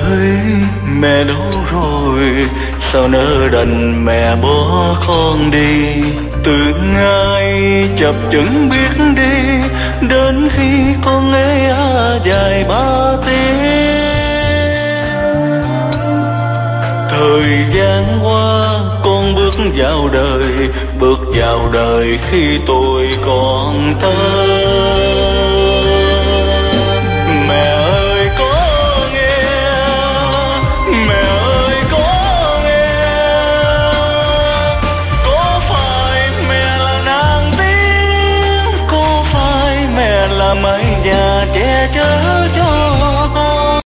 ơi, mẹ đâu rồi? Sao nỡ đành mẹ bỏ con đi? Từ ngày chập chững biết đi, đến khi con nghe dài ba tiếng. Thời gian qua con bước vào đời khi tôi còn thơ. Mẹ ơi có nghe, mẹ ơi có nghe, có phải mẹ là nàng tiên, có phải mẹ là mái nhà che chở